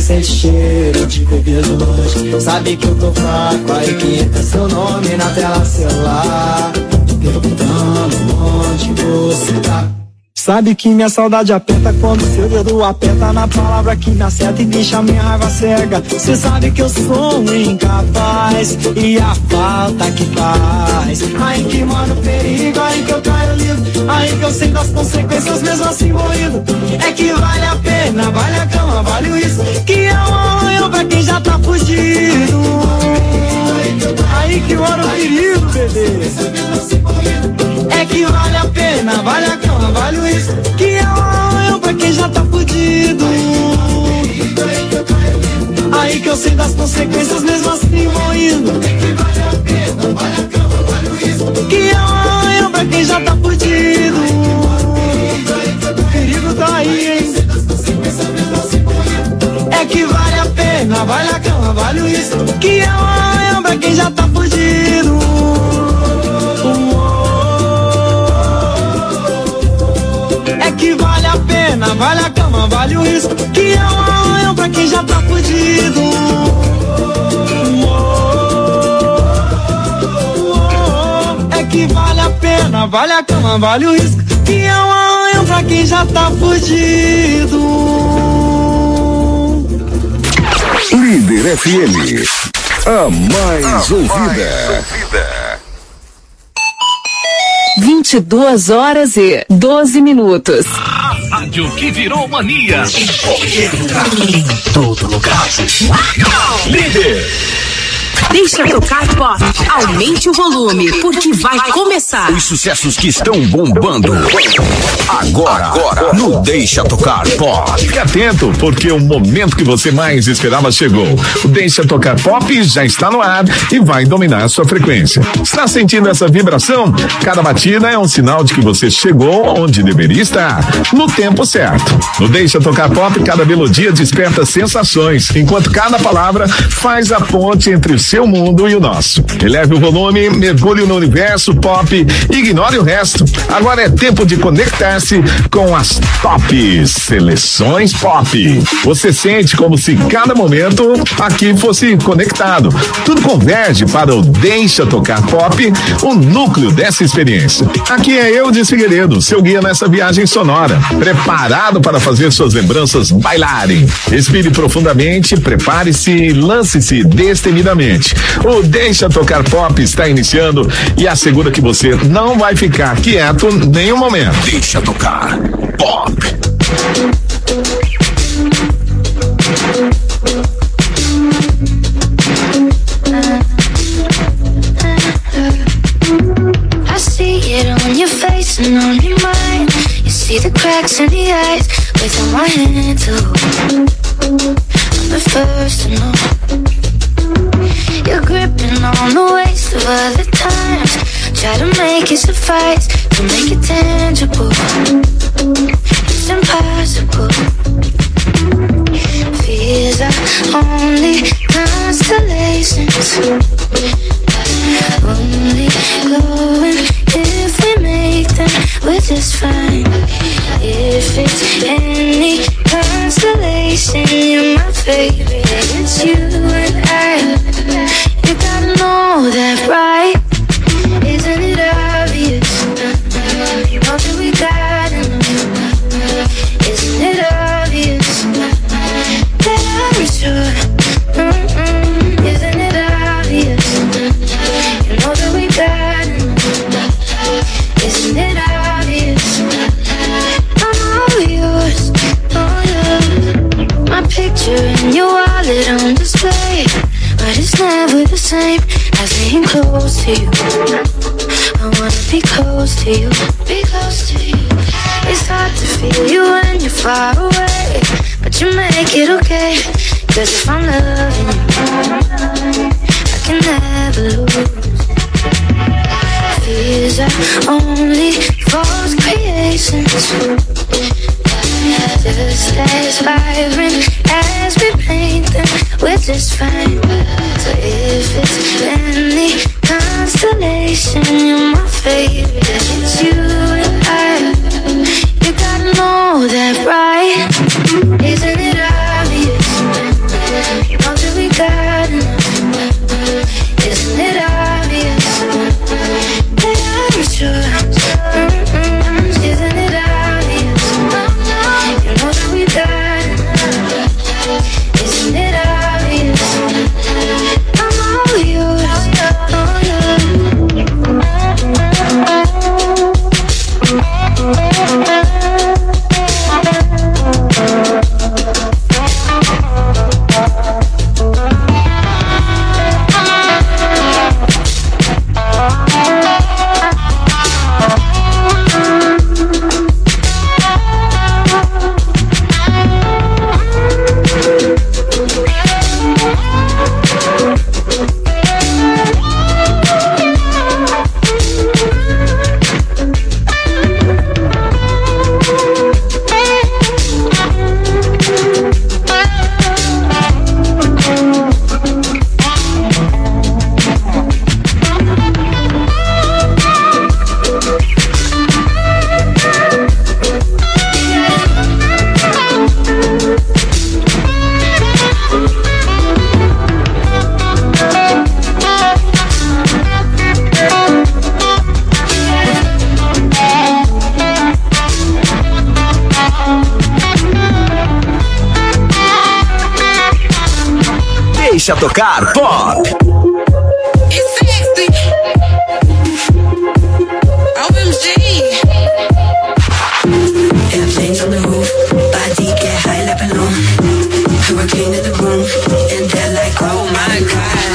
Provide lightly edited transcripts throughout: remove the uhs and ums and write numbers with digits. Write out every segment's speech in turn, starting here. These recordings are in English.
sente cheiro de bebedois. Sabe que eu tô fraco, aí que entra seu nome na tela celular, perguntando onde você tá. Sabe que minha saudade aperta quando seu dedo aperta na palavra que me acerta e deixa minha raiva cega. Cê sabe que eu sou um incapaz e a falta que faz. Aí que mora o perigo, aí que eu caio livre, aí que eu sei das consequências mesmo assim moído. É que vale a pena, vale a cama, vale o risco, que é um arranhão pra quem já tá fugido. Aí que mora o perigo, bebê. É que vale a pena, vale a cama, vale o risco, que é um arranhão pra quem já tá fudido. Aí que eu sei das consequências mesmo assim vou indo. É que vale a pena, vale a cama, vale o risco, que é um arranhão pra quem já tá fudido. O perigo tá aí, hein? É que vale a pena, vale a cama, vale o risco, que é um arranhão pra quem já tá fudido. É que vale a pena, vale a cama, vale o risco, que é um arranhão pra quem já tá fudido. É que vale a pena, vale a cama, vale o risco, que é um arranhão pra quem já tá fudido. Líder FM, a mais ouvida. 22h12. A rádio que virou mania. Em qualquer lugar, em todo lugar. Líder. Deixa tocar pop. Aumente o volume, porque vai começar. Os sucessos que estão bombando. Agora, no Deixa Tocar Pop. Fique atento, porque o momento que você mais esperava chegou. O Deixa Tocar Pop já está no ar e vai dominar a sua frequência. Está sentindo essa vibração? Cada batida é um sinal de que você chegou onde deveria estar, no tempo certo. No Deixa Tocar Pop, cada melodia desperta sensações, enquanto cada palavra faz a ponte entre o seu mundo e o nosso. Eleve o volume, mergulhe no universo pop, ignore o resto. Agora é tempo de conectar-se com as top seleções pop. Você sente como se cada momento aqui fosse conectado. Tudo converge para o Deixa Tocar Pop, o núcleo dessa experiência. Aqui é Eudes Figueiredo, seu guia nessa viagem sonora, preparado para fazer suas lembranças bailarem. Respire profundamente, prepare-se e lance-se destemidamente. O Deixa Tocar Pop está iniciando e assegura que você não vai ficar quieto nem um momento. Deixa Tocar Pop. I see it on your face and on your mind. You see the cracks in the eyes within my hand to hold. I'm the first to know. You're gripping on the waist of other times. Try to make it suffice, to make it tangible. It's impossible. Fears are only constellations, only glowing if we make them. We're just fine. If it's any constellation, you're my favorite. It's you and I. You gotta know that, right? Isn't it obvious? You know that we got enough. Isn't it obvious that I was sure? Isn't it obvious? You know that we got enough. Isn't it obvious? I'm all yours, all yours. My picture in your wallet on display, but it's never the same as being close to you. I wanna be close to you, be close to you. It's hard to feel you when you're far away, but you make it okay. Cause if I'm loving you, I can never lose. These are only false creations, just as vibrant as we paint them. We're just fine. So if it's any constellation, you're my favorite. It's you and I. You gotta know that, right? Isn't it obvious? Deixa Tocar Pop. It's sexy. OMG. Airplanes on the roof, body get high like balloon. Hurricane in the room, and they're like, oh my God.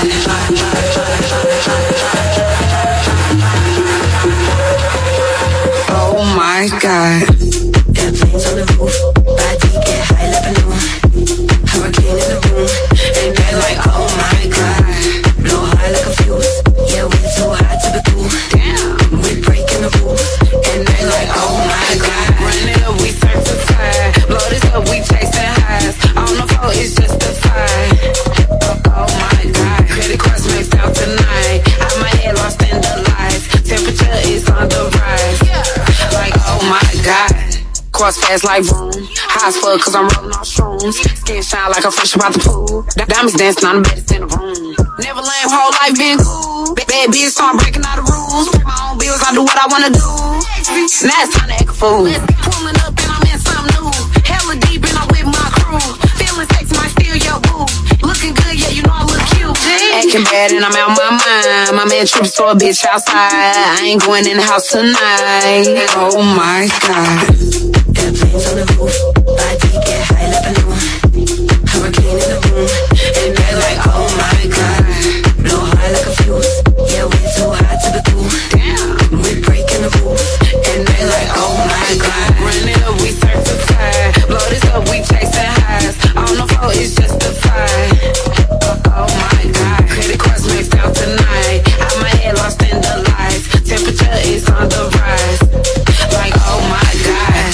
Oh my God. Airplanes on the roof, body get high like balloon. Hurricane in the room, and they're like, oh my God. Blow high like a fuse, yeah, we're too hot to be cool. Damn. We're breaking the rules, and they're like, oh my God. Run it up, we certified. Blow this up, we chasing highs. On the floor, it's justified. Oh my God. Credit cards maxed out tonight. Out my head lost in the lights. Temperature is on the rise. Like, oh my God. Cross fast like vroom. High as fuck cause I'm rolling on shrooms. Skin shine like I'm fresh about the pool. Diamonds dancing on the baddest in the room. Never lame, whole life been cool. Bad bitch, so I'm breaking all the rules. Pay my own bills, I do what I wanna do. Now it's time to act a fool. Pulling up and I'm in something new. Hella deep and I'm with my crew. Feeling sexy, might steal your boo. Looking good, yeah, you know I look cute. Acting bad and I'm out my mind. My man trips for a bitch outside. I ain't going in the house tonight. Oh my God. Airplanes on the roof, body get high like balloon. Hurricane in the room, and they're like, oh my God. Blow high like a fuse, yeah, we're too hot to be cool. Damn. We're breaking the rules, and they're like, oh my God. Run it up, we certified. Blow this up, we chasing highs. On the floor, it's justified. Oh my God. Credit cards maxed out tonight. Out my head lost in the lights. Temperature is on the rise. Like, oh my God.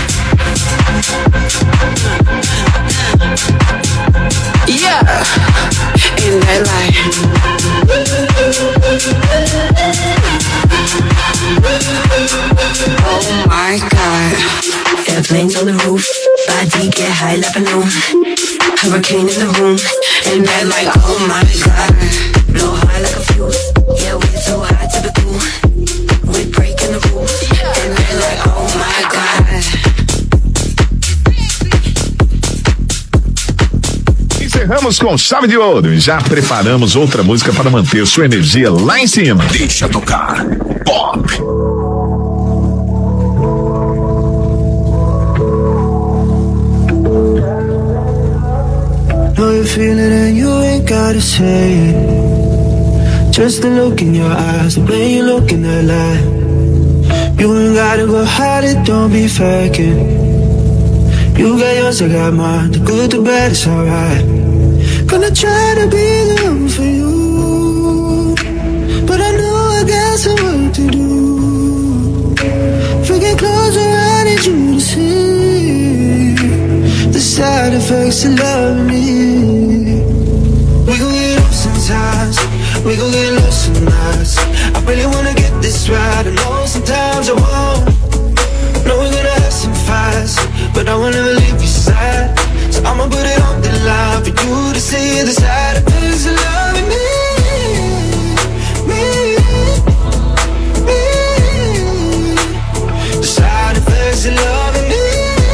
Yeah. In that light. Oh my God. Airplanes on the roof, body get high like balloon. Hurricane in the room, and they're like, oh my God. Blow high like a fuse, yeah, we're too hot to be cool. We're breaking the rules, and they're like, oh my God. Encerramos com chave de ouro e já preparamos outra música para manter sua energia lá em cima. Deixa Tocar Pop. Know you feel it and you ain't gotta say it. Just the look in your eyes, the way you look in that light. You ain't gotta go hide it, don't be faking. You got yours, I got mine. The good, the bad, it's alright. Gonna try to be the one for you, but I know I got some work to do. If we get closer, I need you to see the side effects of loving me. We gon' get up sometimes, we gon' get lost some nights. I really wanna get this right, I know sometimes I won't. Know we're gonna have some fights, but I won't ever leave your side. So I'ma put it on the line for you to see the side effects of loving me. The side effects of loving me.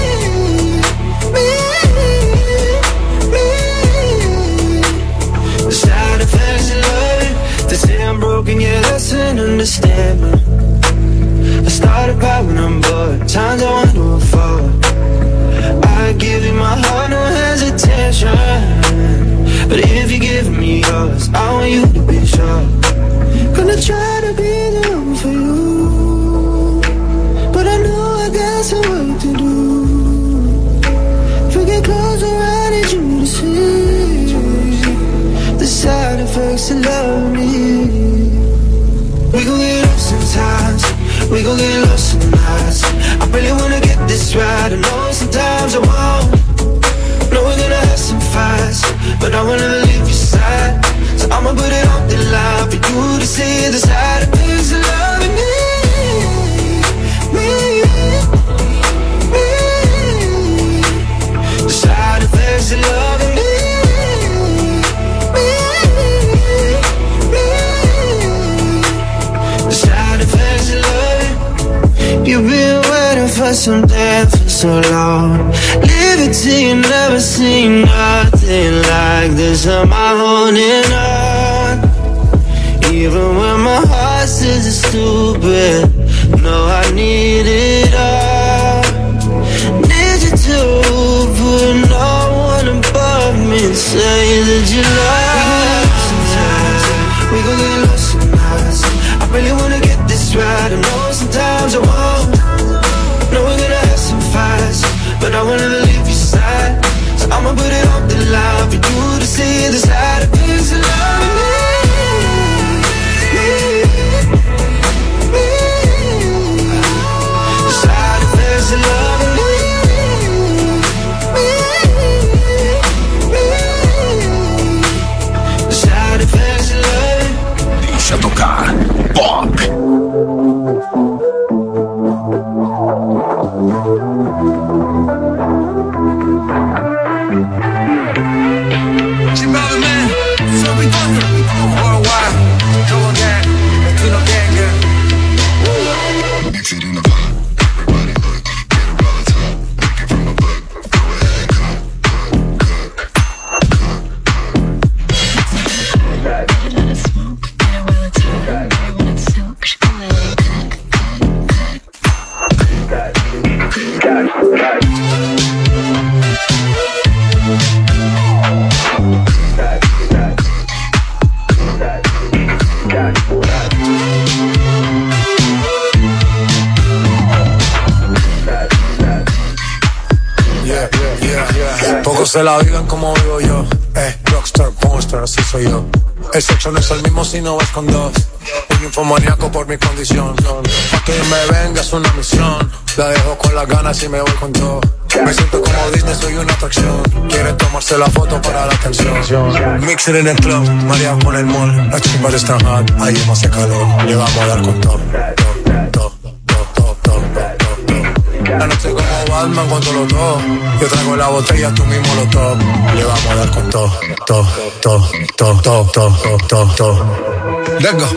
The side effects of loving. They say I'm broken, yeah, that's an understatement. I started by when I'm bored, times I wonder what for. I give you my heart, no hesitation. But if you give me yours, I want you to be sure. Gonna try to be the one for you, but I know I got some work to do. If we get closer, I need you to see the side effects of love me. We gon' get up sometimes, we gon' get lost some nights. I really wanna get this right, I know sometimes I won't. Know we're gonna have some fights, but I won't ever leave your side. So I'ma put it on the line for you to see the side effects of loving me. The side effects of loving me. The side effects of loving. You've been waiting for something for so long. Live it till you never seen nothing like this. 'cause of my holding on. Even when my heart says it's stupid, no, I need it all. Need you to put no one above me and say that you love me. Sometimes we gon' get lost sometimes. I really wanna get this right. I know sometimes I won't. No, we're gonna have some fights, but I wanna leave your side. So I'ma put it on the line for you to see the side of things and love me. The side effects of loving me. The side effects of loving. Deixa tocar Pop. Pocos se la viven como vivo yo. Rockstar, pornstar, así soy yo. El sexo no es el mismo si no vas con dos. Un infomaníaco por mi condición. Pa' que me venga es una misión. La dejo con las ganas y me voy con todo. Me siento como Disney, soy una atracción. Quieren tomarse la foto para la atención. Mix it en el club, mareado con el mall. Las chimpas están hot, ahí hace calor. Le vamos a dar con todo. La noche como Batman cuando lo toco. Yo traigo la botella, tú mismo lo top. Le vamos a dar con todo. Let's go.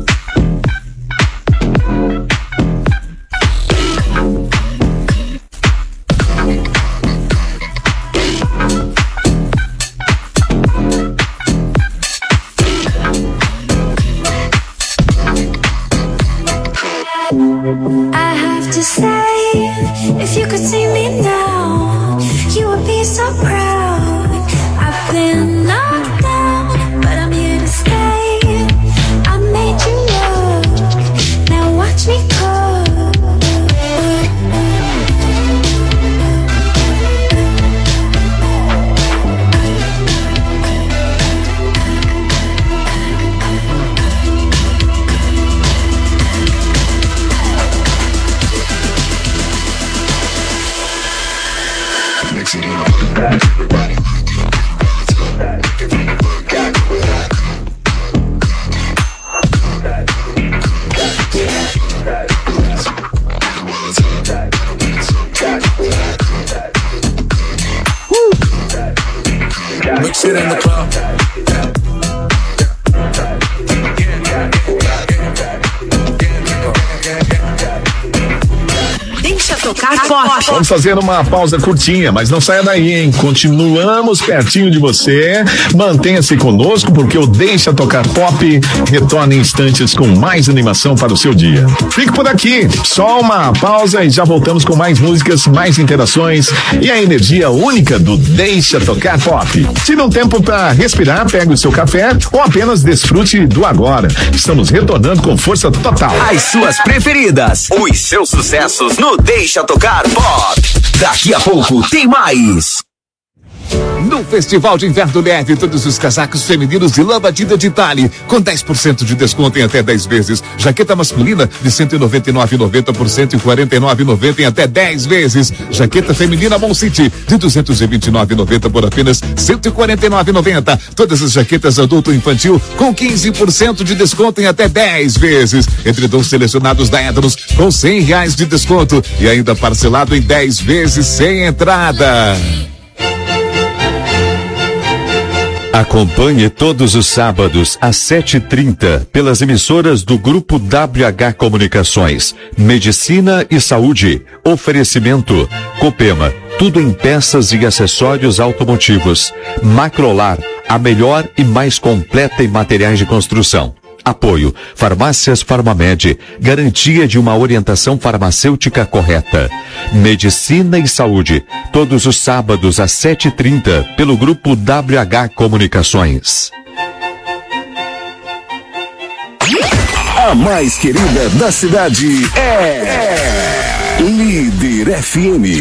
I have to say, if you could see me now, you would be so proud. I've been knocked down, but I'm here to stay. I made you look, now watch me cook. Mix it in the club. Deixa tocar Pop. Vamos fazer uma pausa curtinha, mas não saia daí, hein? Continuamos pertinho de você. Mantenha-se conosco, porque o Deixa Tocar Pop retorna em instantes com mais animação para o seu dia. Fique por aqui, só uma pausa e já voltamos com mais músicas, mais interações e a energia única do Deixa Tocar Pop. Tire um tempo para respirar, pegue o seu café ou apenas desfrute do agora. Estamos retornando com força total. As suas preferidas, os seus sucessos no Deixa Tocar Pop. Daqui a pouco tem mais. No Festival de Inverno Leve, todos os casacos femininos de lã batida de Itália, com 10% de desconto em até 10 vezes. Jaqueta masculina de R$ 199,90 por R$ 149,90 em até 10 vezes. Jaqueta feminina Mon City de R$ 229,90 por apenas R$ 149,90. Todas as jaquetas adulto e infantil com 15% de desconto em até 10 vezes. Edredons selecionados da Edros com R$ 100 de desconto e ainda parcelado em 10 vezes sem entrada. Acompanhe todos os sábados às 7h30 pelas emissoras do Grupo WH Comunicações, Medicina e Saúde. Oferecimento Copema, tudo em peças e acessórios automotivos. Macrolar, a melhor e mais completa em materiais de construção. Apoio, Farmácias Farmamed, garantia de uma orientação farmacêutica correta. Medicina e Saúde, todos os sábados às 7h30, pelo grupo WH Comunicações. A mais querida da cidade é Líder FM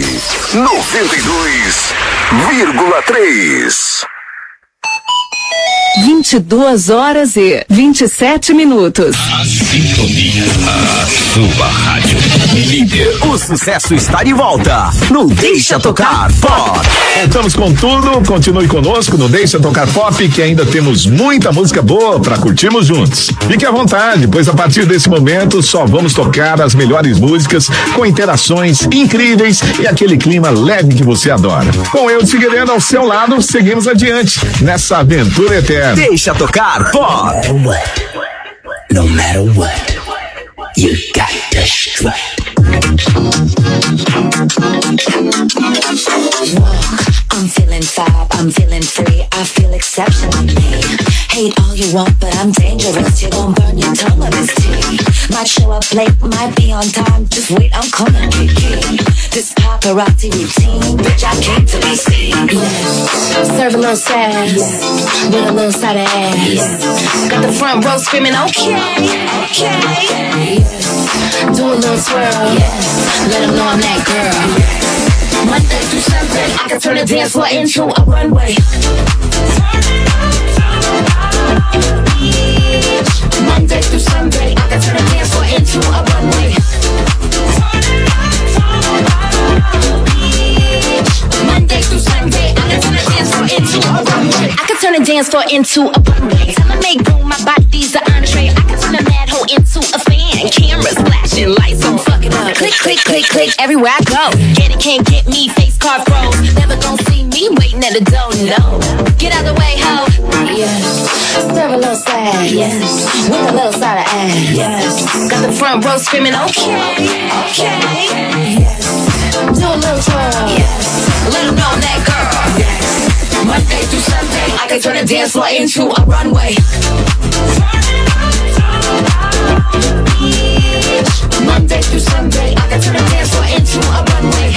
92,3. 22h27. A sintonia, a sua rádio líder. O sucesso está de volta no Deixa Tocar Pop. Voltamos com tudo, continue conosco no Deixa Tocar Pop, que ainda temos muita música boa para curtirmos juntos. Fique à vontade, pois a partir desse momento só vamos tocar as melhores músicas com interações incríveis e aquele clima leve que você adora. Com eu, Figueiredo, ao seu lado, seguimos adiante nessa aventura eterna. Deixa Tocar Pop. No matter what, you got to strut. I'm feeling fab, I'm feeling free, I feel exceptionally me. Hate all you want, but I'm dangerous, you gon' burn your tongue on this tea. Might show up late, might be on time, just wait, I'm coming, Kiki. This paparazzi routine, bitch, I came to be seen. Yes. Serve a little sass, with a little side of ass. Yes. Got the front row screaming, okay, okay. Yes. Do a little twirl, yes. Let them know I'm that girl. Yes. Monday through Sunday, I can turn a dance floor into a runway. Monday through Sunday, I can turn a dance floor into a runway. Monday through Sunday, I can turn a dance floor into a runway. I can turn a dance floor into a runway. Time to make room, my body's an entree. I can turn a mad hoe into a fan. Cameras flashing, lights on, fuck it up. Click, click, click, click, everywhere I go. Get it, can't get me, face card froze. Never gon' see me waiting at the door, no. Get out the way, ho. Yes. Serve a little sad, yes. With a little side of ass, yes. Got the front row screaming, okay, okay. Yes. Do a little twirl, yes. Let them know I'm that girl, yes. Monday through Sunday, I can turn a dance floor into a runway. Monday through Sunday, I can turn a dance floor into a runway.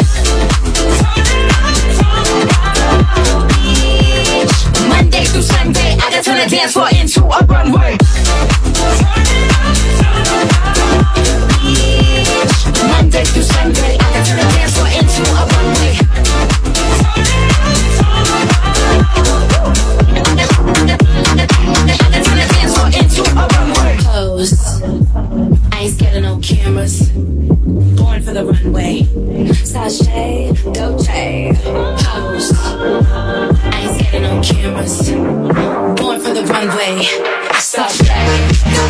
Monday through Sunday, I can turn a dance floor into a runway. Monday through Sunday, I can turn a dance floor into a runway. I can turn a dance floor into a runway. Pose. I ain't scared of no cameras. Born for the runway. Sashay, Dolce. Pose. I ain't scared of no cameras. Born for the runway. Sashay.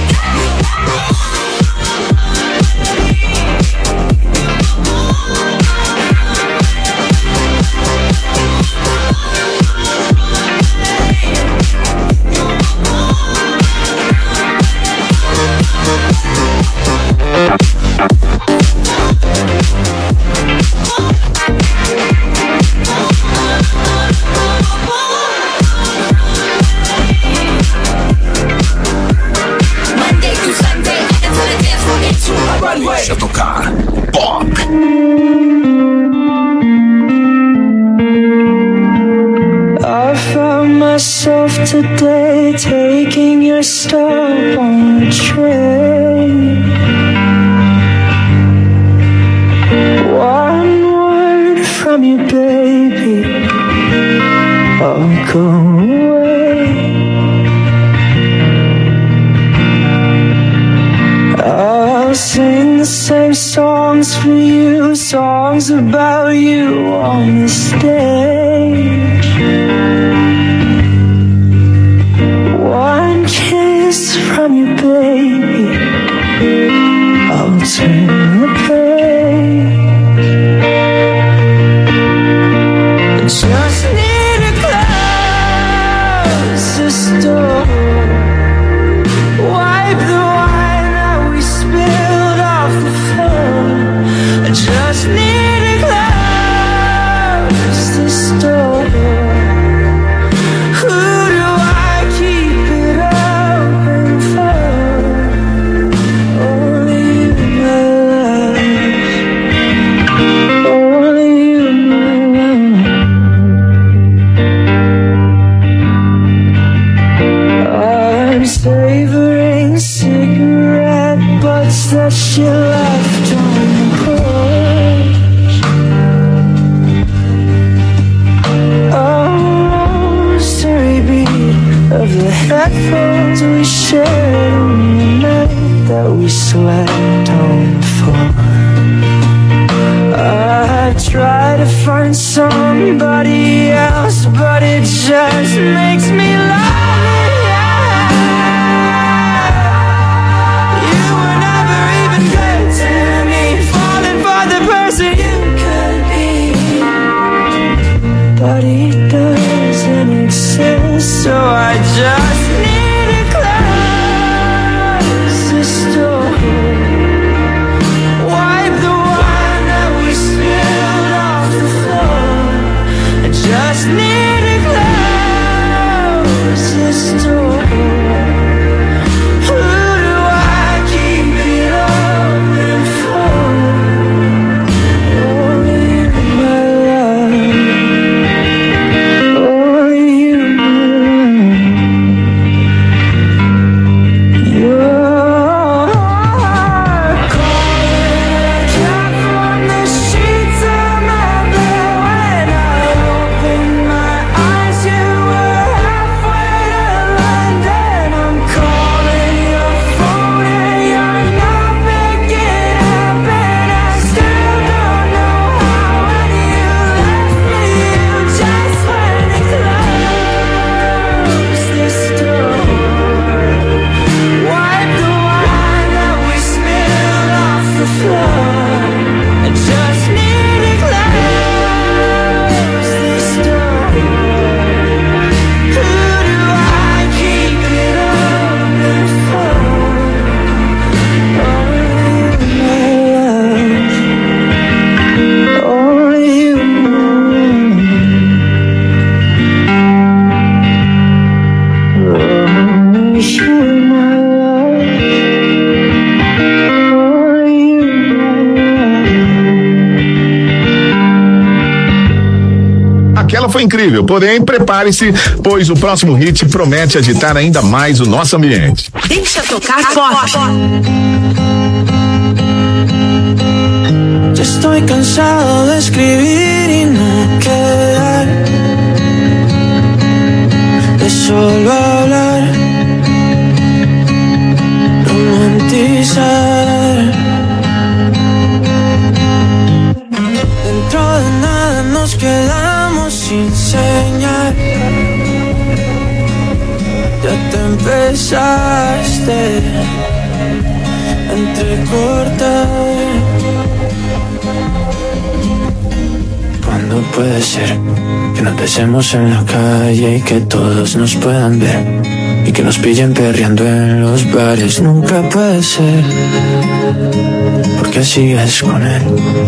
Deixa Tocar Pop. I found myself today taking your stop on a train. One word from you, baby, I'll go away. I'll sing the same songs for you, songs about you on the stage. One kiss from you, baby, I'll turn the page. Just need to close this door. Wipe the wine that we spilled off the floor. I just need to close this door. Who do savoring cigarette butts that she left on the porch. Oh, rosary bead of the headphones we shared on the night that we slept on the floor. I try to find somebody else, but it just makes me laugh. You were never even good to me, falling for the person you could be. But he doesn't exist, so I just need to close this door. Wipe the wine that we spilled off the floor. I just need to close this door. Who do I keep it open for? Only you, my love. Only you, my love. You're foi incrível, porém prepare-se, pois o próximo hit promete agitar ainda mais o nosso ambiente. Deixa tocar pop. Ya estoy cansado de escribir y no quedar, de solo hablar, romantizar. Dentro de nada nos quedamos sin señal. Ya te empezaste a entrecortar. ¿Cuándo puede ser que nos besemos en la calle y que todos nos puedan ver? Y que nos pillen perreando en los bares. Nunca puede ser, porque sigues con él.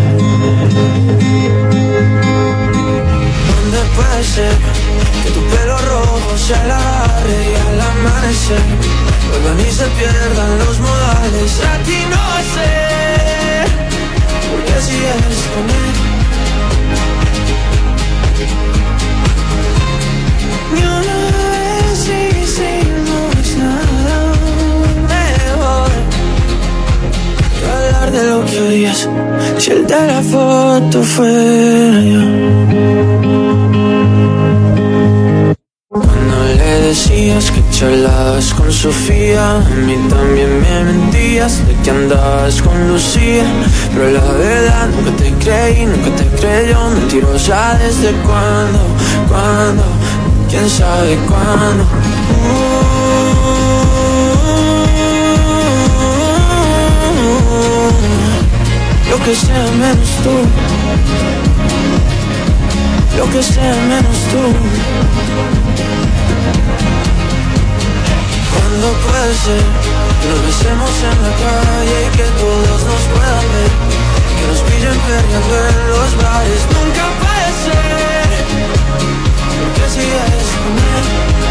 ¿Dónde puede ser que tu pelo rojo se alargue y al amanecer vuelvan y se pierdan los modales? A ti no sé, porque sigues con él. Y una vez hicimos nada mejor que hablar de lo que odias, si el de la foto fuera yo. Cuando le decías que charlabas con Sofía, a mí también me mentías de que andabas con Lucía. Pero la verdad nunca te creí, nunca te creyó. Mentirosa desde cuándo, quién sabe cuándo. Lo que sea menos tú, lo que sea menos tú. ¿Cuándo puede ser que nos besemos en la calle y que todos nos puedan ver? Que nos pillen perreando en los bares. Nunca puede ser, porque sigues con él.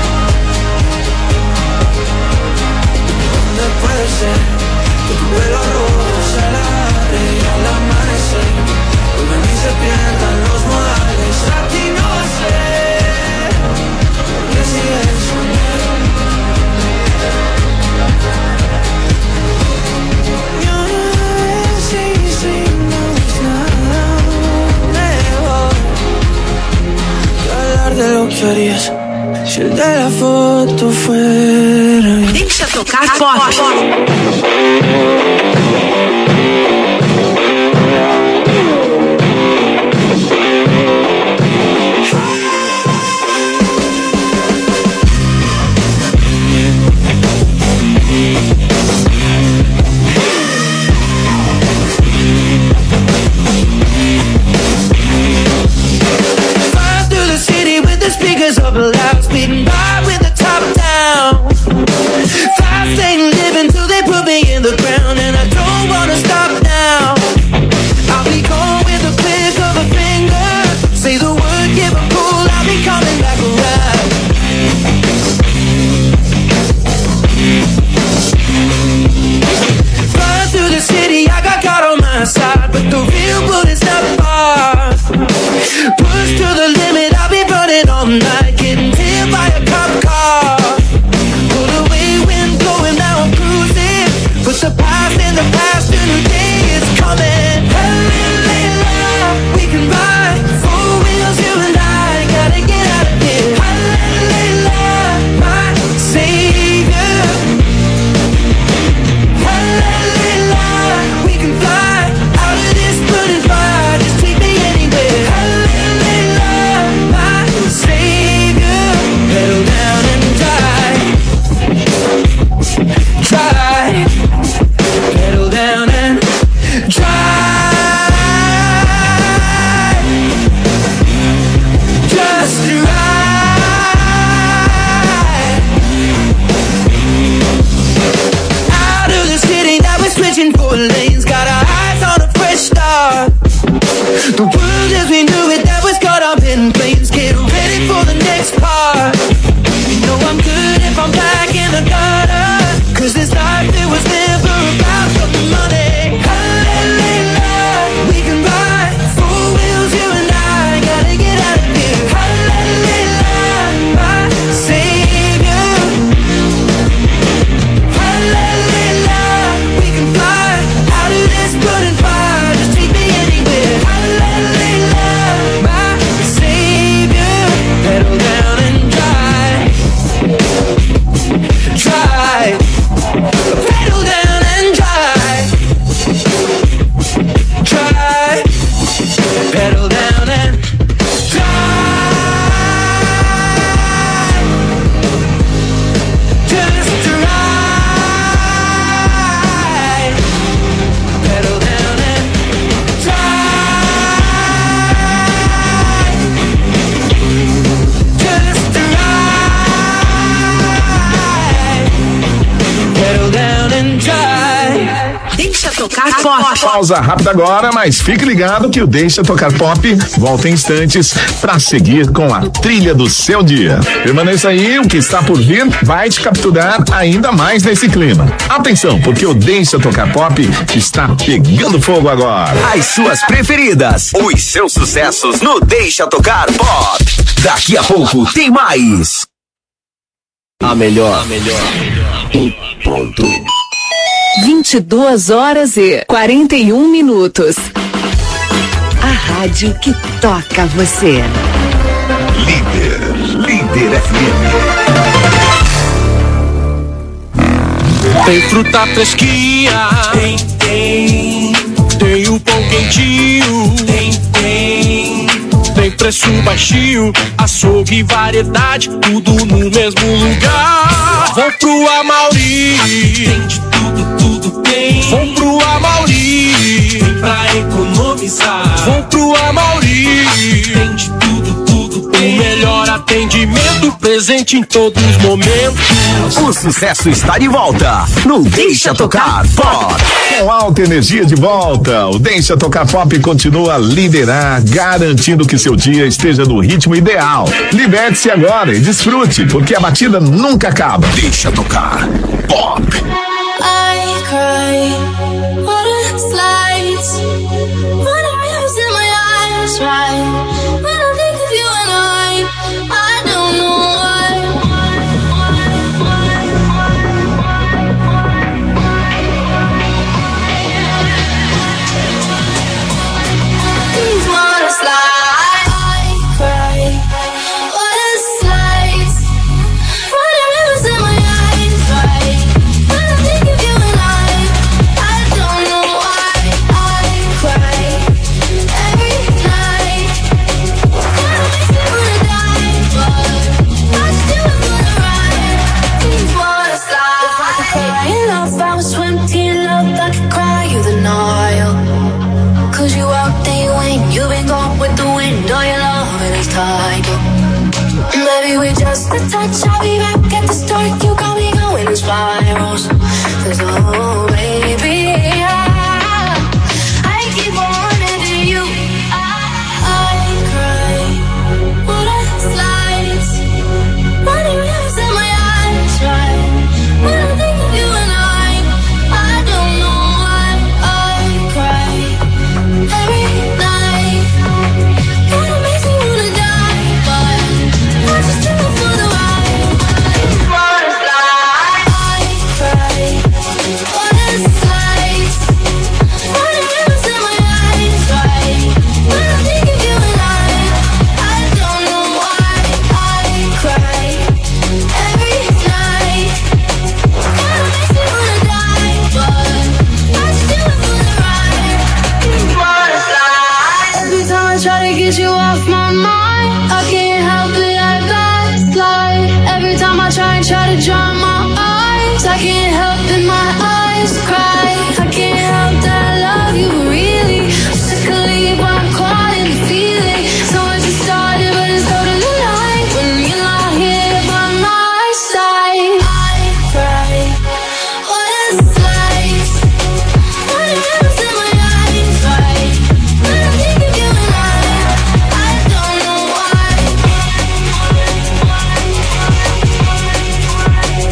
¿Dónde puede ser que tu pelo rojo se alargue y al amanecer vuelvan y se pierdan los modales? A ti no sé, porque sigues con él. de la foto fuera. Deixa tocar pop. Speakers up loud, speeding by with the top down. Fast ain't living till they put me in the ground, and I don't wanna stop now. I'll be gone with the click of a finger. Say the word, give a pull, I'll be coming back around. Flying through the city, I got God on my side, but the real world is not far. Push to the limit, I'll be burning all night, getting hit by a cop car. Put away wind blowing, now I'm cruising. Put the past in the past, a new day is coming. Hallelujah, we can ride four wheels, you and I gotta get out of here. Hallelujah, my savior. Hallelujah, we can fly out of this burning fire. Just take me anywhere. Hallelujah, my savior. Pedal down and die. Try. Pedal down and try. Just ride. Out of the city, now we're switching 4 lanes. Got our eyes on a fresh start. The world as we knew it, that was caught up in flames. Get ready for the next part. You know I'm good if I'm back in the gutter. 'Cause this life, it was never about the money. Hallelujah, we can ride 4 wheels, you and I gotta get out of here. Hallelujah, my savior. Hallelujah, we can fly out of this burning fire. Just take me anywhere. Hallelujah, my savior. Pedal down and drive. Drive. Pedal down and drive. Drive. Pedal down and drive. Just drive. Pedal down and drive. Just drive. Pedal down and drive. Deixa tocar pop. Pausa rápida agora, mas fique ligado que o Deixa Tocar Pop volta em instantes para seguir com a trilha do seu dia. Permaneça aí, o que está por vir vai te capturar ainda mais nesse clima. Atenção, porque o Deixa Tocar Pop está pegando fogo agora. As suas preferidas, os seus sucessos no Deixa Tocar Pop. Daqui a pouco tem mais. A melhor. Ponto. 22h41. A rádio que toca você. Líder FM. Tem fruta fresquinha, tem o pão quentinho, tem preço baixinho, açougue e variedade, tudo no mesmo lugar. Vou pro Amauri, tem de tudo tem. Vou pro Amauri, vem pra economizar. Vou pro Amauri, tem de tudo tem. O melhor atendimento, presente em todos os momentos. O sucesso está de volta no Deixa Tocar Pop. Com alta energia de volta, o Deixa Tocar Pop continua a liderar, garantindo que seu dia esteja no ritmo ideal. Liberte-se agora e desfrute, porque a batida nunca acaba. Deixa Tocar Pop. I cry, water slides, water in my eyes, right? When I think of you and I don't know why. These water slides, I cry, water slides, I'll be back at the start. You got me going in spirals. 'Cause oh baby, I keep wanting to you. I cry when I slice. Running rivers in my eyes, right? When I think of you and I don't know why I cry every night. Kinda makes me wanna die, but I just do it for the ride. Wanna fly? I cry when I slice. Running rivers in my eyes, right? When I think of you and I don't know why I cry every night. Kinda makes me wanna die, but I just do it for the ride. Wanna fly? Every time I try to get you off my mind, I can't help it, I backslide. Every time I try to dry my eyes, I can't help it, my eyes cry. I can't help that I love you, really. Sick of leave, I'm caught in the feeling. So much it started, but it's totally light when you're not here by my side. I cry when I slice. Running rivers in my eyes, right? When I think of you and I don't know why.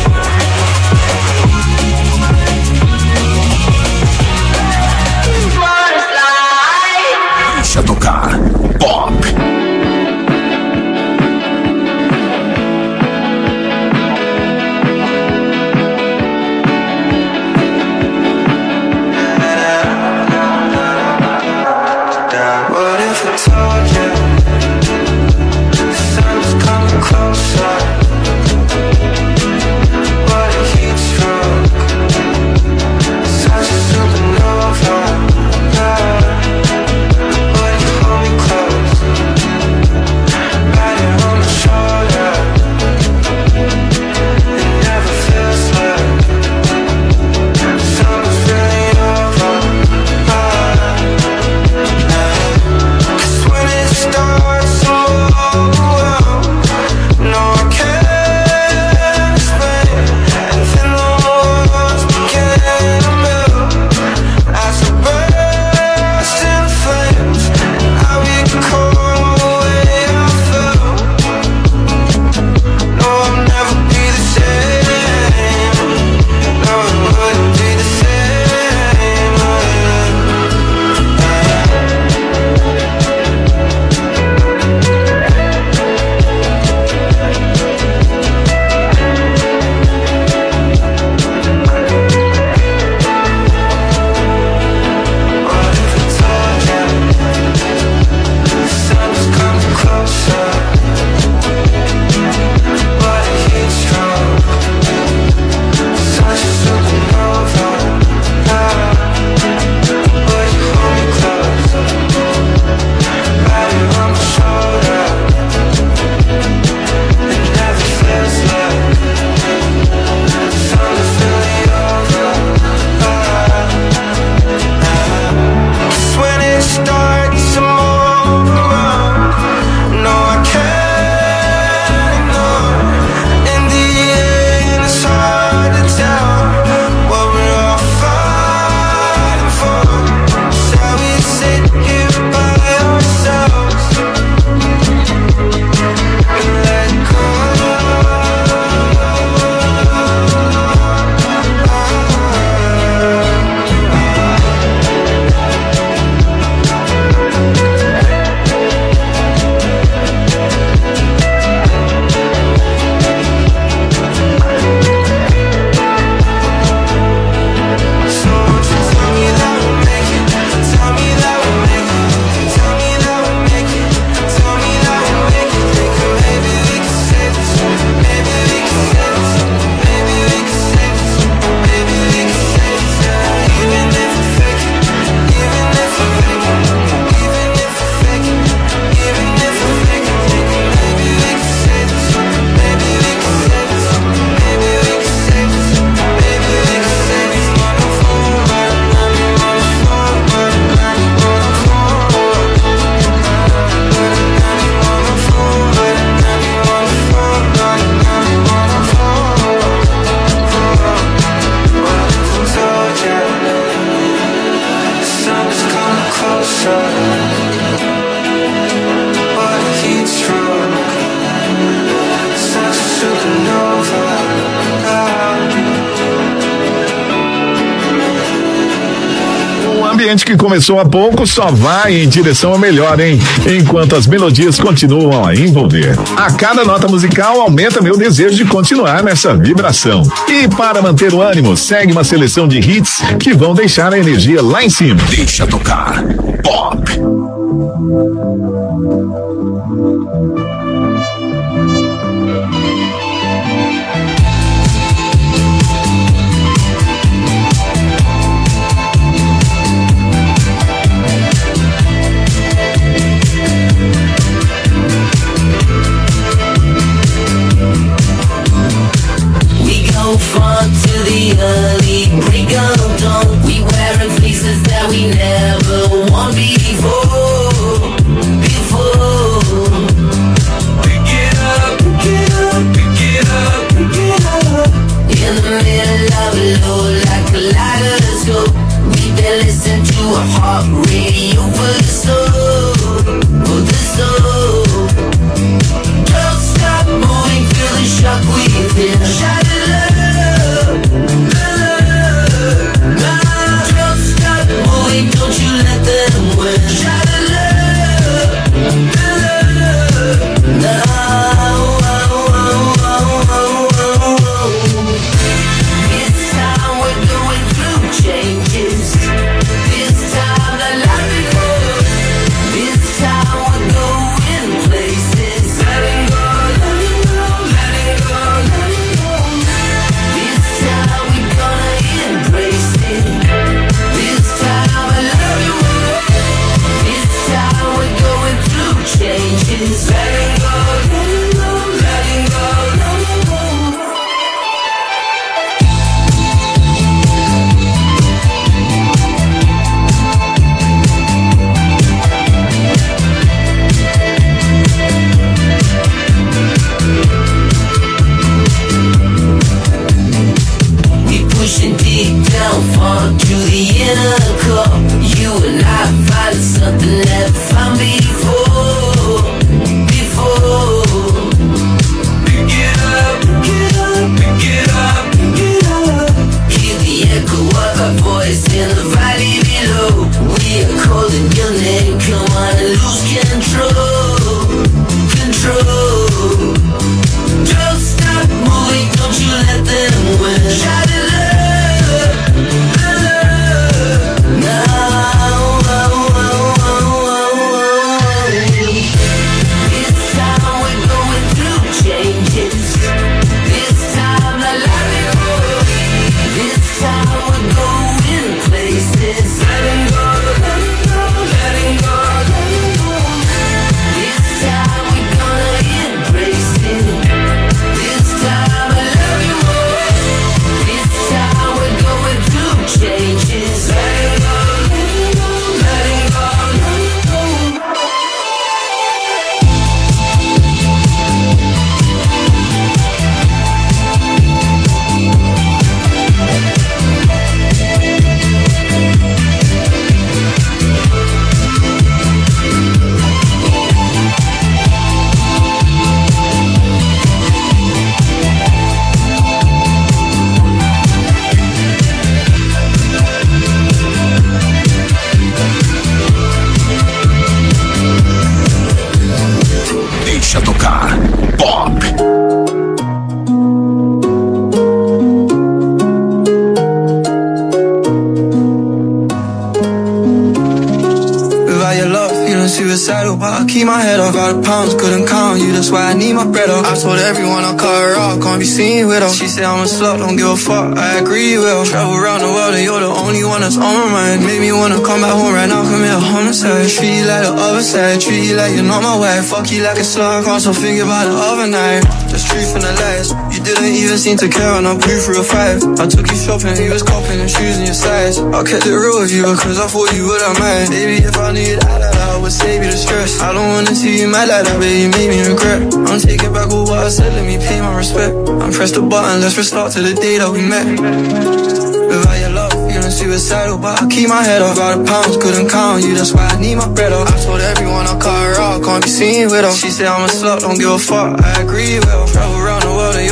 ambiente que começou há pouco só vai em direção ao melhor, hein? Enquanto as melodias continuam a envolver. A cada nota musical aumenta meu desejo de continuar nessa vibração. E para manter o ânimo, segue uma seleção de hits que vão deixar a energia lá em cima. Deixa tocar. Pop. Front to the early break of dawn. We wearing faces that we never won before. Pick it up, pick it up, pick it up, pick it up. In the middle of it, low like a kaleidoscope. We've been listening to a heart radio for the soul, for the soul. Don't stop moving, feel the shock within. Shout it loud. Don't you let them win. Shout it loud, This time we're going through changes. This time not like before. This time we're going places. Letting go, letting go, letting go, letting go. This time we're gonna embrace it. This time I love you more. This time we're going through changes. Letting go, letting go, letting go, letting go. We pushing deep down, far to the inner core. You and I find something never found before. Pick it up, pick it up, pick it up, pick it up. Hear the echo of our voice in the valley below. We are calling your name, come on and lose control, control. Don't stop moving, don't you let them win. Shout it loud, This time we're going through changes. This time not like before. This time we're going places. Letting go, letting go, letting go, letting go. This time we're gonna embrace it. This time I love you more. This time we're going through changes. Letting go, letting go, letting go, letting go. Deixa tocar. Pop. Without your love, feeling suicidal, but I keep my head up. Out of pounds, couldn't count you, that's why I need my bread up. I told everyone I'll cut her off, can't be seen with her. She said I'm a slut, don't give a fuck, I agree with her. Travel around the world and you're the only one that's on my mind. Made me wanna come back home right now, commit a homicide. Treat you like the other side, treat you like you're not my wife. Fuck you like a slut, I can't stop thinking about the other night. Just truth and the lies, you didn't even seem to care and I blew through a 5. I took you shopping, you was copping and choosing your size. I kept it real with you because I thought you wouldn't mind. Baby, if I knew you'd act like that, I would save you the stress. I don't wanna see you mad like that, baby, you made me regret. I'm taking back all what I said, let me pay my respect. I'm press the button, let's restart to the day that we met. Without your love, feeling suicidal, but I keep my head up. Out of pounds, couldn't count you, that's why I need my bread up. I told everyone I'll cut her out, can't be seen with her. She said I'm a slut, don't give a fuck, I agree with her. Travel around the world and you're the only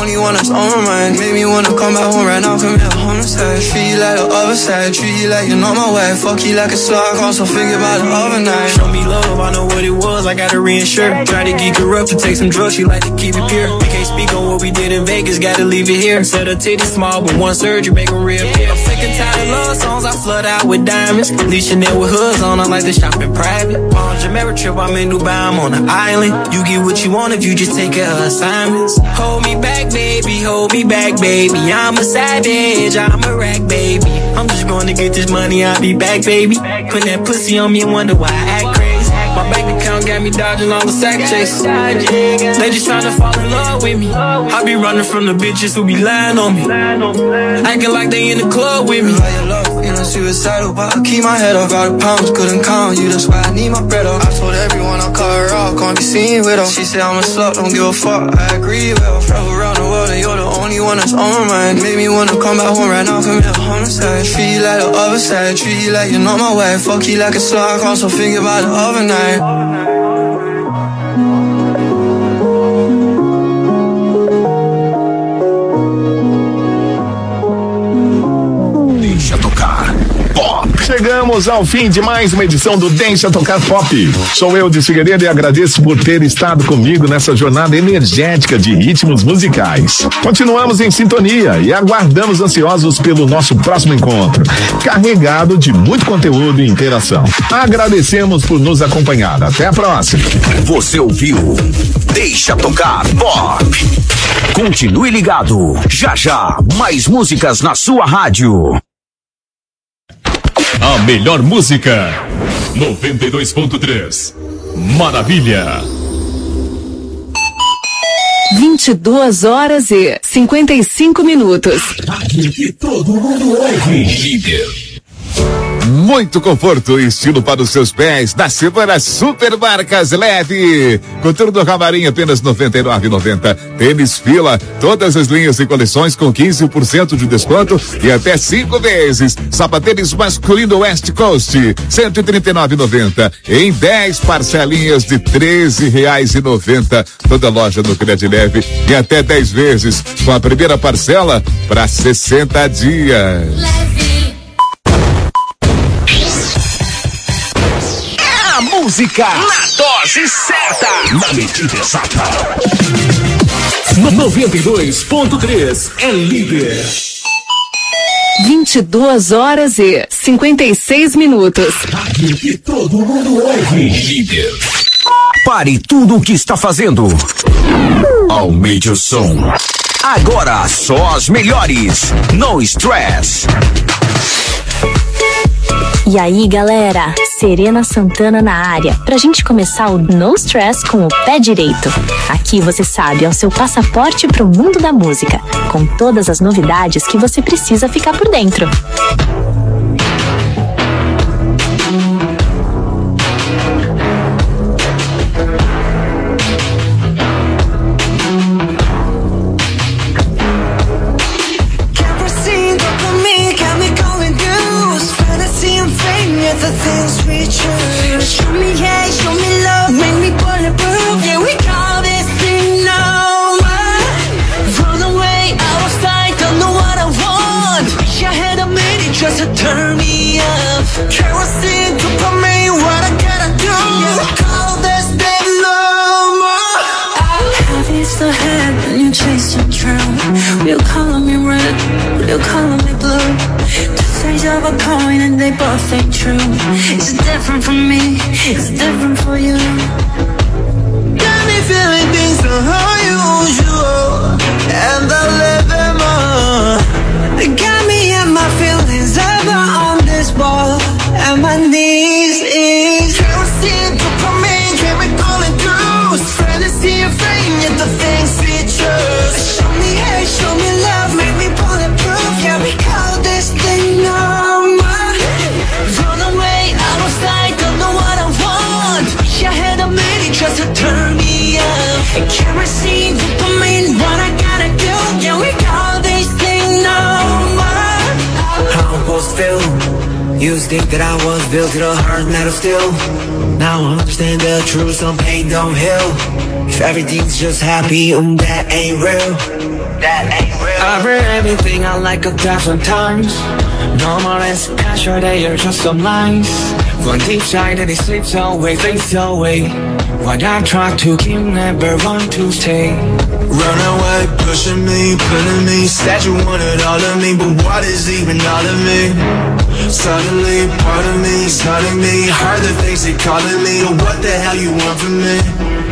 only one that's on my mind. Made me wanna come back home right now, commit a homicide. Treat you like the other side, treat you like you're not my wife. Fuck you like a slug, also think about the other night. Show me love, I know what it was, I gotta reinsure. Try to geek her up to take some drugs, she like to keep it pure. We can't speak on what we did in Vegas, gotta leave it here. Said her titties small, but one surgery make them reappear. I'm sick and tired of love songs, I flood out with diamonds. Leashing it with hoods on, I like to shop in private. On Jamaica trip, I'm in Dubai, I'm on an island. You get what you want if you just take care of assignments. Hold me back, baby, hold me back, baby. I'm a savage, I'm a rack, baby. I'm just gonna get this money, I'll be back, baby. Put that pussy on me and wonder why I act crazy. My bank account got me dodging all the sack chases. They just tryna fall in love with me. I be running from the bitches who be lying on me, acting like they in the club with me. Feeling suicidal, but I keep my head up. Out of pounds, couldn't count you, that's why I need my bread up. I told everyone I'll cut her off, can't be seen with her. She said I'm a slut, don't give a fuck, I agree with her. Travel around the world and you're the only one that's on my mind. Made me wanna come back home right now, commit a homicide. Treat you like the other side, treat you like you're not my wife. Fuck you like a slug, also think about the other night. Deixa tocar Pop. Chegamos ao fim de mais uma edição do Deixa Tocar Pop. Sou eu, de Figueiredo, e agradeço por ter estado comigo nessa jornada energética de ritmos musicais. Continuamos em sintonia e aguardamos ansiosos pelo nosso próximo encontro, carregado de muito conteúdo e interação. Agradecemos por nos acompanhar. Até a próxima. Você ouviu Deixa Tocar Pop. Continue ligado. Já já, mais músicas na sua rádio. A melhor música 92.3. Maravilha. 22h55. Que todo mundo ouve. Líder. Muito conforto e estilo para os seus pés da semana Super Marcas Leve. Coturno do Camarim apenas R$ 99,90. Tênis Fila, todas as linhas e coleções com 15% de desconto e até 5 vezes. Sapatênis masculino West Coast, R$ 139,90 em 10 parcelinhas de R$ 13,90. Toda loja no Crédito Leve e até 10 vezes com a primeira parcela para 60 dias. Música na dose certa, na medida exata. 92.3 é líder. 22h56. Que todo mundo ouve. Líder. Pare tudo o que está fazendo. Aumente o som. Agora só as melhores. No Stress. E aí, galera, Serena Santana na área, pra gente começar o No Stress com o pé direito. Aqui, você sabe, é o seu passaporte pro mundo da música, com todas as novidades que você precisa ficar por dentro. The things we choose. Show me hate, show me love, make me bulletproof. Yeah, we call this thing normal. Run away, out of sight, don't know what I want. Wish I had a minute just to turn me off. Kerosene, dopamine, what I gotta do? Yeah, we call this thing normal. Heavy is the head, and you chase your drown. We'll call me red, we'll call me blue. Sides of a coin and they both ain't true. It's different for me, it's different for you. Got me feeling things unusual, and I live them on. Got me and my feelings ever on this ball, and my knees is kerosene, dopamine, chemical induced. Fantasy and fame, yet the things we choose. Show me hate, show me love, make me bulletproof. Yeah, we call this thing normal. Run away, out of sight, don't know what I want. Wish I had a minute just to turn me off. And kerosene, dopamine, what I gotta do? Yeah, we call this thing normal. How I'm supposed to feel? Used to think that I was built to the hard metal steel. Now I understand the truth, some pain don't heal. If everything's just happy, that ain't real. that ain't real. I've read everything I like 1,000 times. No more less casual, they are just some lies. From deep side and it slips away, fades away. What I try to keep, never want to stay. Run away, pushing me, pulling me. Said you wanted all of me, but what is even all of me? Suddenly, part of me, starting me. Heard the things they calling me. What the hell you want from me?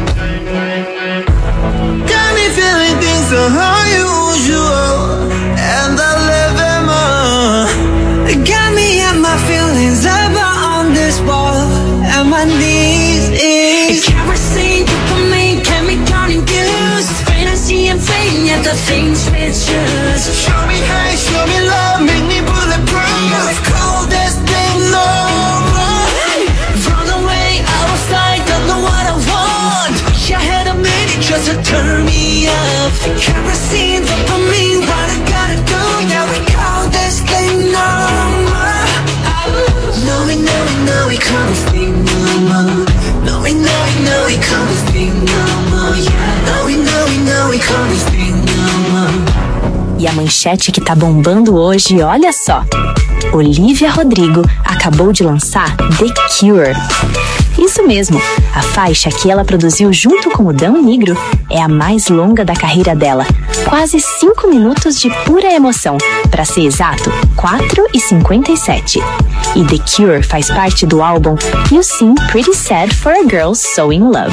Got me feeling things so unusual, and I live in more. Got me and my feelings about on this wall, and my knees is kerosene, dopamine, can be turning views. Fantasy and fame, yet the things pictures. Show me hate, show me love, make me bulletproof. Let's call this thing normal. Run away, I was like, don't know what I want. I had a minute just to turn me up. Kerosene, dopamine, what I gotta do? Now we call this thing normal. No, we can't be normal. No, we can't be normal. Yeah. No, we can't be normal. E a manchete que tá bombando hoje, olha só. Olivia Rodrigo acabou de lançar The Cure. Isso mesmo, a faixa que ela produziu junto com o Dão Negro é a mais longa da carreira dela. Quase 5 minutos de pura emoção, para ser exato, 4:57. E The Cure faz parte do álbum You Seem Pretty Sad for a Girl So In Love.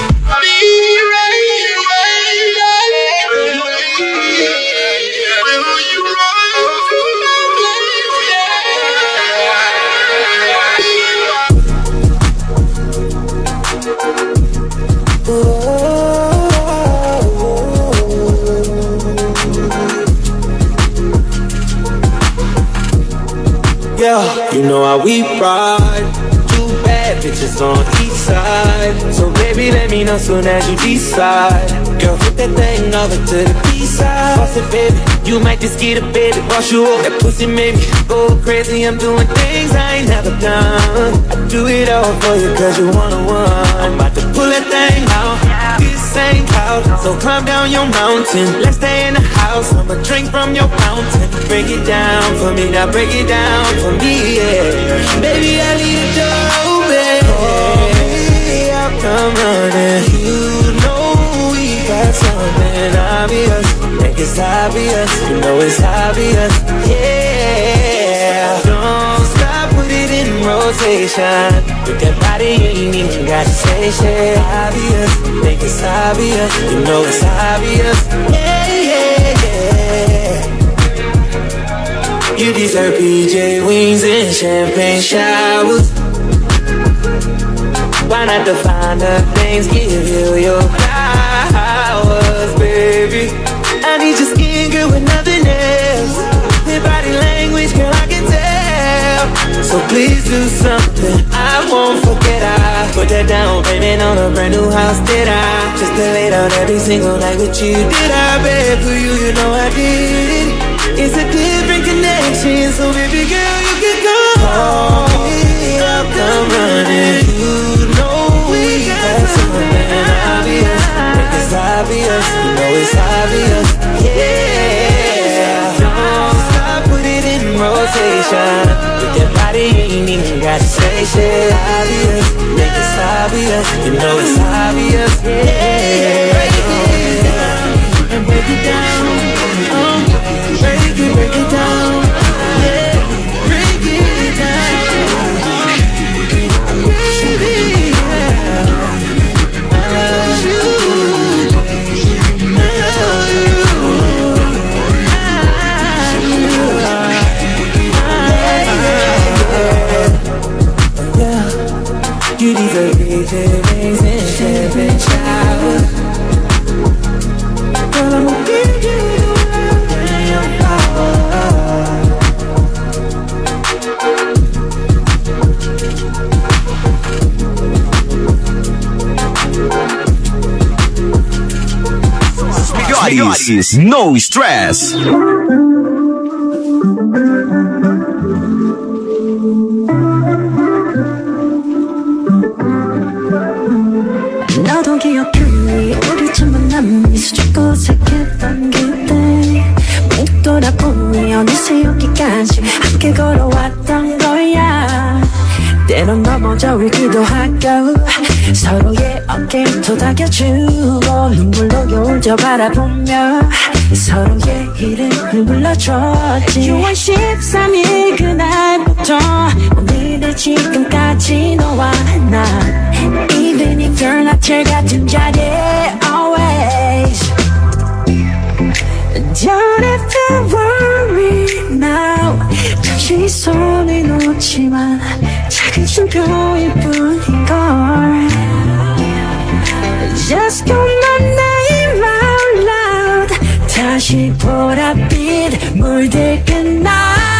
Yeah, you know how we ride. 2 bad bitches on each side. So baby, let me know soon as you decide. Girl, put that thing over to the B-side. Boss it, baby, you might just get a baby. Boss you up, that pussy made me go crazy. I'm doing things I ain't never done. I do it all for you cause you one-on-one. I'm about to pull that thing out. This ain't out, so climb down your mountain. Let's stay in the house, I'ma drink from your fountain. Break it down for me, now break it down for me, yeah. Baby, I need a door open. Call me, I'll come running. You know we got something obvious. Think it's obvious, you know it's obvious, yeah. Don't stop, put it in rotation. With that body, you ain't even gotta say shit. Obvious, think it's obvious, you know it's obvious, yeah, yeah, yeah. You deserve PJ wings and champagne showers. Why not define the things, give you your flowers, baby? I need your skin, girl, with nothing else. Your body language, girl, I can tell. So please do something I won't forget. I put that down payment on a brand new house, did I? Just to lay down every single night with you. Did I beg for you? You know I did. It's a different connection, so baby girl, you can call me. I'll come running. You know we got something obvious. Think it's obvious, you know it's obvious, yeah. Don't stop, put it in rotation. With that body, you ain't even gotta say shit. Obvious, think it's obvious, you know it's obvious, yeah. Break it down, and break it down. Break it down, yeah. Break it down. Baby, yeah. I love you. You deserve PJ wings and champagne showers. Girl, I'ma give you the world and your power. Melhores, no stress. 나도 기억해 우리 처음 만남이 스치고 착했던 그때 함께 걸어왔던 거야. 때론 넘어져 울기도 하고 서로의 어깨를 토닥여주고 눈물로 겨울져 바라보며 서로의 이름을 불러줬지. 6월 13일 그날부터 오늘의 지금까지 너와 나 Even if you're not here 같은 자리에 always. Don't have to worry now. 잠시 손을 놓지만 작은 쉼표일 뿐인걸. Just call my name out loud. 다시 보랏빛 물들 그날.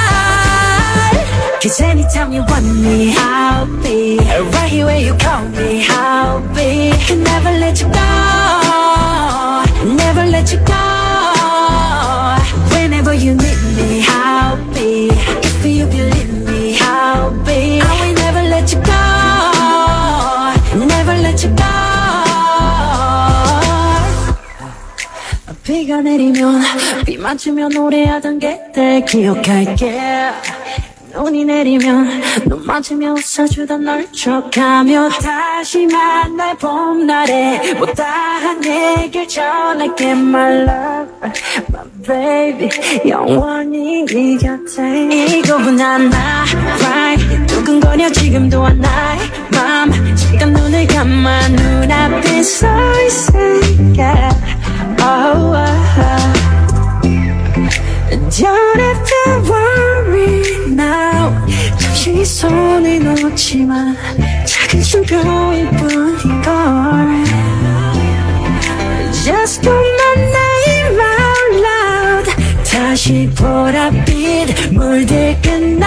Cause anytime you want me, I'll be right here where you call me, I'll be. Can never let you go, never let you go. Whenever you need me, I'll be. If you believe me, I'll be. I will never let you go, never let you go. 비가 내리면 비 맞으면 노래하던 그때 기억할게. 눈이 내리면 눈 맞으며 웃어주던 널 촉하며 다시 만날 봄날에 못다한 얘기를 전할게. My love, my baby, 영원히 네 곁에. 이거보단 나 right 두근거려 지금도 나의 맘. 잠깐 눈을 감아 눈앞에 서 있을게. Oh, Don't have to worry now. 잠시 손을 놓지만 작은 쉼표일 뿐인걸. Just call my name out loud. 다시 보랏빛 물들 그날.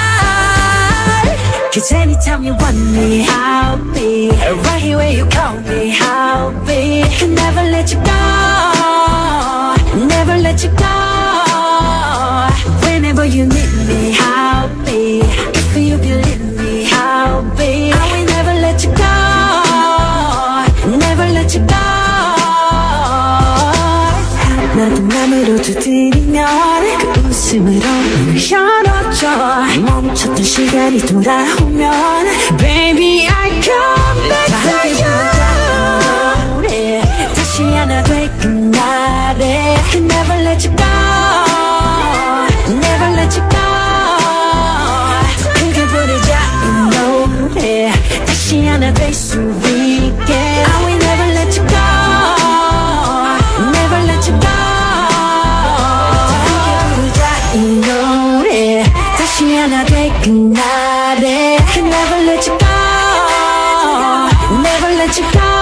Cause anytime you want me, I'll be right here where you call me, I'll be. Can never let you go, never let you go. Whenever you need me, I'll be. If you believe me, I'll be. I will never let you go, never let you go. 나도 맘으로 두드리면 그 웃음으로 눈을 열어줘. 멈췄던 시간이 돌아오면 Baby I come back for you. 우리 다시 하나 될 그날에 Can never let you go, never let you go. 크게 부르자 이 노래 다시 하나 될 수 있게. I will never let you go, never let you go. 크게 부르자 이 노래 다시 하나 될 그날에 Can never let you go, never let you go.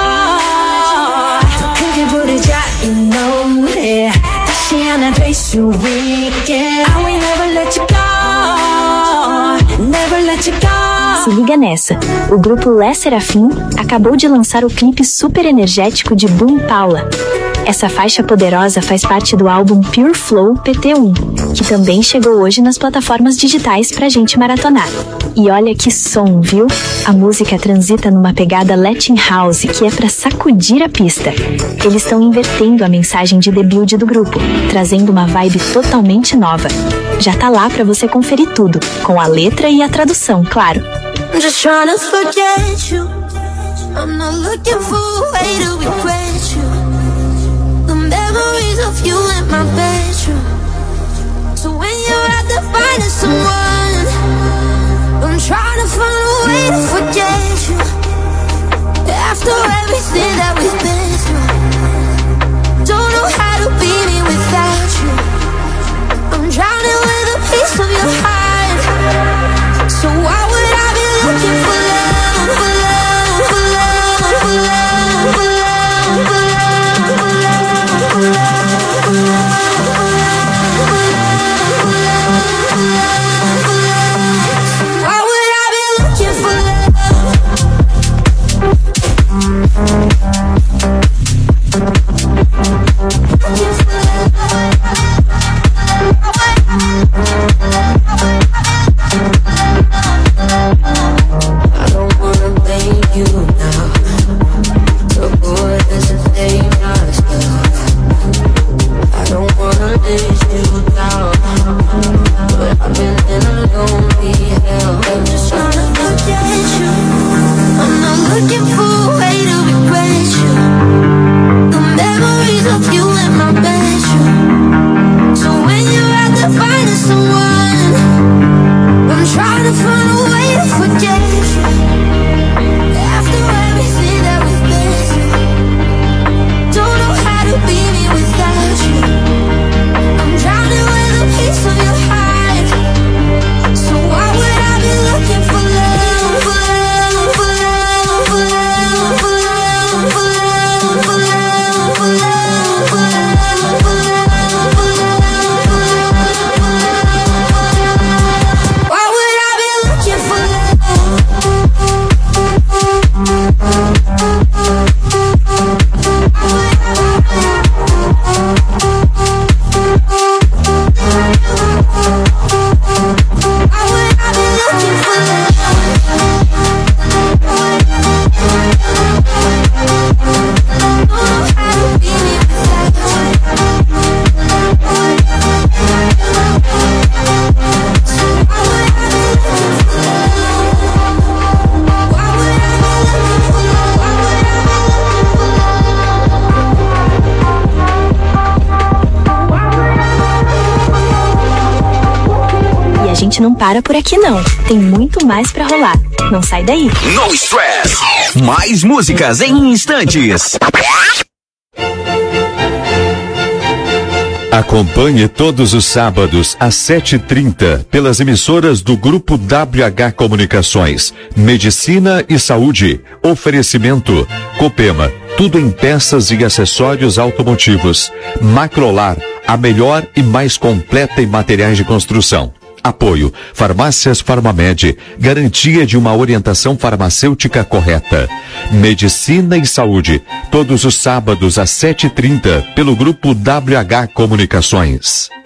크게 부르자 이 노래 다시 하나 될 수 있게. I will never let you go, never let you go. Se liga nessa, o grupo Les Serafim acabou de lançar o clipe super energético de Boom Paula. Essa faixa poderosa faz parte do álbum Pure Flow PT1, que também chegou hoje nas plataformas digitais pra gente maratonar. E olha que som, viu? A música transita numa pegada Latin House, que é pra sacudir a pista. Eles estão invertendo a mensagem de debut do grupo, trazendo uma vibe totalmente nova. Já tá lá pra você conferir tudo, com a letra e a tradução, claro. I'm just trying to forget you. I'm not looking for a way to regret you. The memories of you in my bedroom. So when you're at the finest someone, I'm trying to find a way to forget you. After everything that we've been through, don't know how to be me without you. I'm drowning with a piece of your heart. So why would I be looking for love, for love, for love, for love, for love, for love, for love, for love, for love. But I've been in a gente não para por aqui não. Tem muito mais pra rolar. Não sai daí. No Stress. Mais músicas em instantes. Acompanhe todos os sábados às 7h30 pelas emissoras do Grupo WH Comunicações. Medicina e Saúde. Oferecimento. Copema. Tudo em peças e acessórios automotivos. Macrolar. A melhor e mais completa em materiais de construção. Apoio. Farmácias Farmamed. Garantia de uma orientação farmacêutica correta. Medicina e Saúde. Todos os sábados às 7h30 pelo Grupo WH Comunicações.